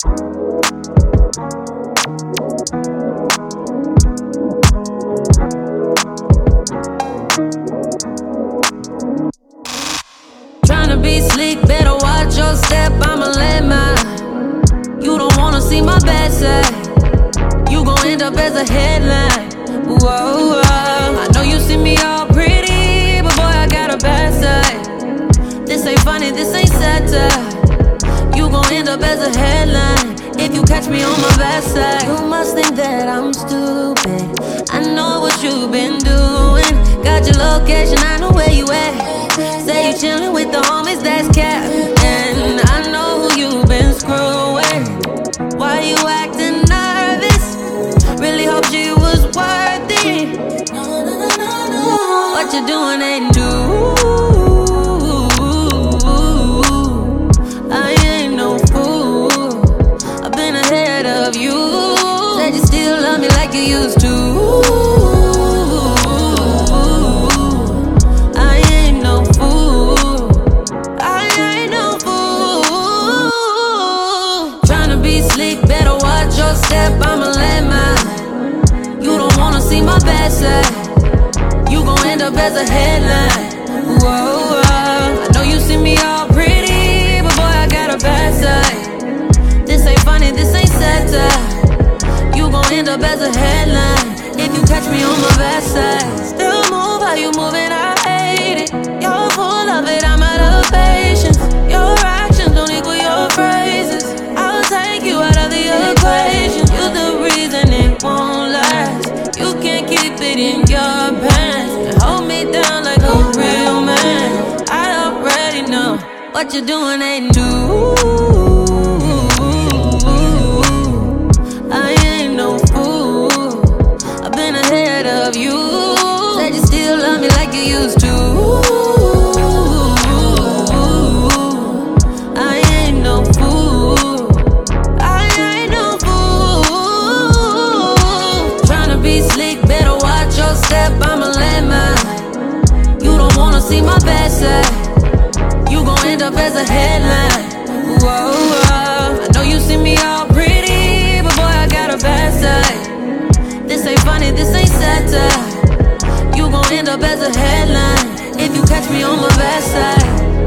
Tryna be sleek, better watch your step, I'ma let mine. You don't wanna see my bad side, you gon' end up as a headline. Whoa, I know you see me all pretty, but boy, I got a bad side. This ain't funny, this ain't satire. You gon' end up as a headline if you catch me on my bad side. You must think that I'm stupid, I know what you've been doing. Got your location, I know where you at. Say you chillin' with the homies, that's cap. And I know who you been screwing. Why you acting nervous? Really hope she was worth it. What you doing ain't new. I ain't no fool, I've been ahead of you. Said you still love me like you used to. Better watch your step, I'ma let mine. You don't wanna see my bad side, you gon' end up as a headline. Whoa, I know you see me all pretty, but boy, I got a bad side. This ain't funny, this ain't satire. You gon' end up as a headline if you catch me on my bad side. Still move how you moving, I hate it. You're full of it, I'm out of patience. Your actions don't equal your phrases. I'll take you out of the equation. You're the reason it won't last. You can't keep it in your pants and hold me down like a real man. I already know what you're doing ain't new. I ain't no fool, I've been ahead of you. Said you still love me like you used to. I ain't no fool, I ain't no fool. Tryna be sleek, better watch your step, I'ma let mine. You don't wanna see my bad side, you gon' end up as a headline. Whoa, I know you see me all pretty, but boy, I got a bad side. This ain't funny, this ain't satire. You gon' end up as a headline if you catch me on my bad side.